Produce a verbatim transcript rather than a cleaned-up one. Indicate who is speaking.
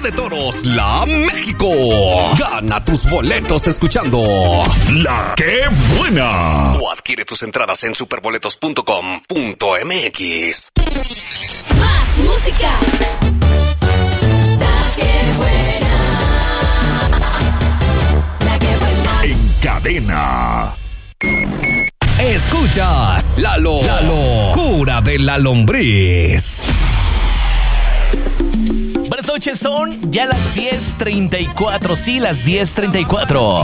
Speaker 1: de Toros, La México. Gana tus boletos escuchando La Que Buena. O adquiere tus entradas en superboletos punto com punto m x.
Speaker 2: Más música. La Que Buena. La Que Buena.
Speaker 1: En cadena. Escuchas La, lo, la Locura de la Lombriz.
Speaker 3: Buenas noches, son ya las diez treinta y cuatro, sí, las diez treinta y cuatro.